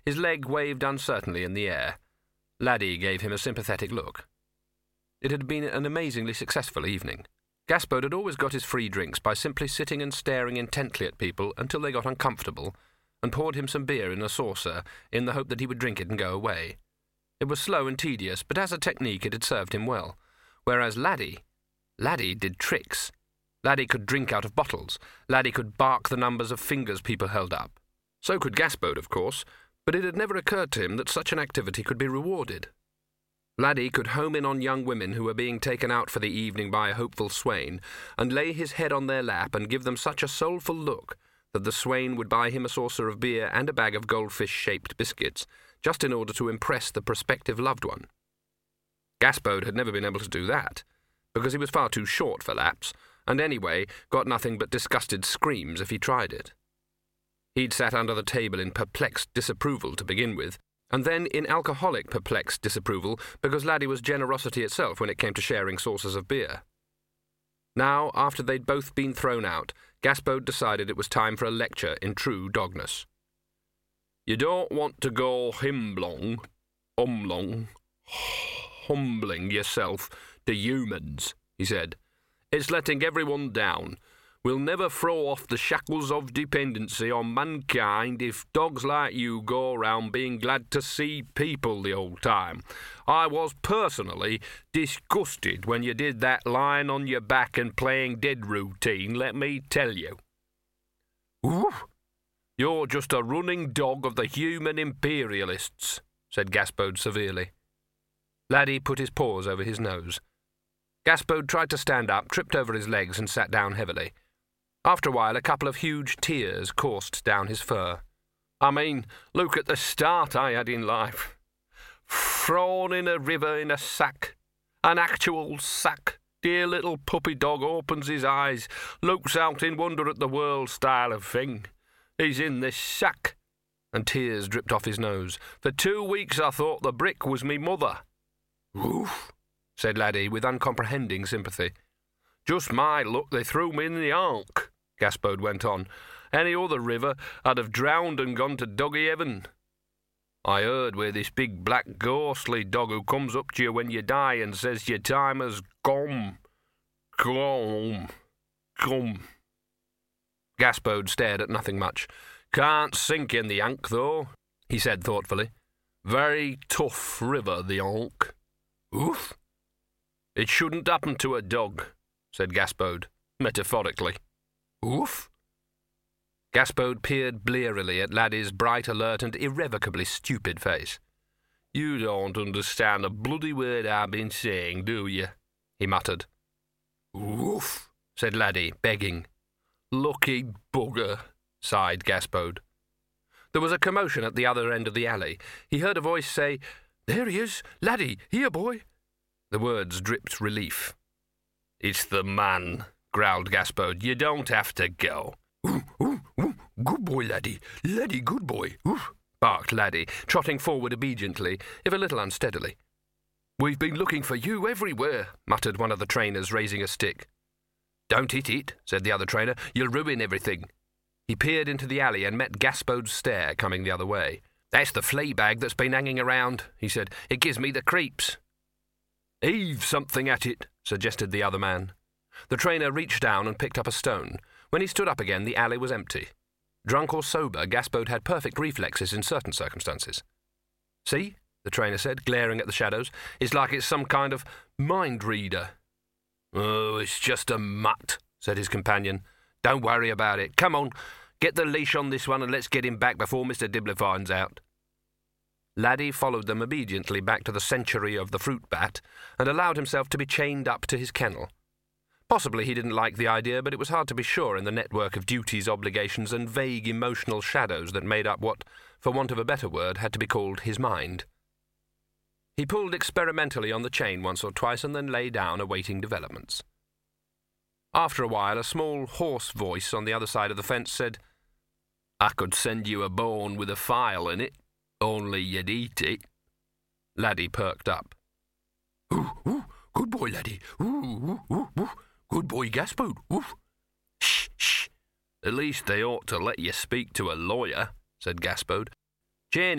His leg waved uncertainly in the air. Laddie gave him a sympathetic look. It had been an amazingly successful evening. Gaspode had always got his free drinks by simply sitting and staring intently at people until they got uncomfortable, and poured him some beer in a saucer in the hope that he would drink it and go away. It was slow and tedious, but as a technique it had served him well. Whereas Laddie did tricks. Laddie could drink out of bottles. Laddie could bark the numbers of fingers people held up. So could Gaspode, of course, but it had never occurred to him that such an activity could be rewarded. Laddie could home in on young women who were being taken out for the evening by a hopeful swain, and lay his head on their lap and give them such a soulful look that the swain would buy him a saucer of beer and a bag of goldfish-shaped biscuits, just in order to impress the prospective loved one. Gaspode had never been able to do that, because he was far too short for laps, and anyway got nothing but disgusted screams if he tried it. He'd sat under the table in perplexed disapproval to begin with, and then in alcoholic perplexed disapproval because Laddie was generosity itself when it came to sharing saucers of beer. Now, after they'd both been thrown out, Gaspode decided it was time for a lecture in true dogness. "You don't want to go humbling yourself to humans," he said. "It's letting everyone down. We'll never throw off the shackles of dependency on mankind if dogs like you go around being glad to see people the whole time. I was personally disgusted when you did that lying on your back and playing dead routine, let me tell you." "Oof, you're just a running dog of the human imperialists," said Gaspode severely. Laddie put his paws over his nose. Gaspode tried to stand up, tripped over his legs, and sat down heavily. After a while, a couple of huge tears coursed down his fur. "I mean, look at the start I had in life. Thrown in a river in a sack. An actual sack. Dear little puppy dog opens his eyes, looks out in wonder at the world style of thing. He's in this sack." And tears dripped off his nose. "For 2 weeks I thought the brick was me mother." "Oof," said Laddie with uncomprehending sympathy. "Just my luck they threw me in the Ark," Gaspode went on. "Any other river I'd have drowned and gone to doggy heaven. I heard we're this big black ghostly dog who comes up to you when you die and says your time has gone. Gone. Gaspode stared at nothing much. "Can't sink in the Ankh, though," he said thoughtfully. "Very tough river, the Ankh." "Oof." "It shouldn't happen to a dog," said Gaspode, metaphorically. "Oof." Gaspode peered blearily at Laddie's bright, alert, and irrevocably stupid face. "You don't understand a bloody word I've been saying, do you?" he muttered. "Oof," said Laddie, begging. "Lucky bugger," sighed Gaspode. There was a commotion at the other end of the alley. He heard a voice say, "There he is! Laddie, here, boy!" The words dripped relief. "It's the man," growled Gaspode. "You don't have to go." "Ooh, good boy, Laddie. Laddie, good boy. Oof," barked Laddie, trotting forward obediently, if a little unsteadily. "We've been looking for you everywhere," muttered one of the trainers, raising a stick. "Don't hit it," said the other trainer. "You'll ruin everything." He peered into the alley and met Gaspode's stare coming the other way. "That's the flea bag that's been hanging around," he said. "It gives me the creeps." "Heave something at it," suggested the other man. The trainer reached down and picked up a stone. When he stood up again, the alley was empty. Drunk or sober, Gaspode had perfect reflexes in certain circumstances. "See?" the trainer said, glaring at the shadows. "It's like it's some kind of mind reader." "Oh, it's just a mutt," said his companion. "Don't worry about it. Come on, get the leash on this one and let's get him back before Mr. Dibbler finds out." Laddie followed them obediently back to the century of the fruit bat and allowed himself to be chained up to his kennel. Possibly he didn't like the idea, but it was hard to be sure in the network of duties, obligations, and vague emotional shadows that made up what, for want of a better word, had to be called his mind. He pulled experimentally on the chain once or twice and then lay down, awaiting developments. After a while, a small, hoarse voice on the other side of the fence said, "I could send you a bone with a file in it, only you'd eat it." Laddie perked up. "Ooh, good boy, Laddie. Ooh. Good boy, Gaspode. Oof." Shh. "At least they ought to let you speak to a lawyer," said Gaspode. "Jane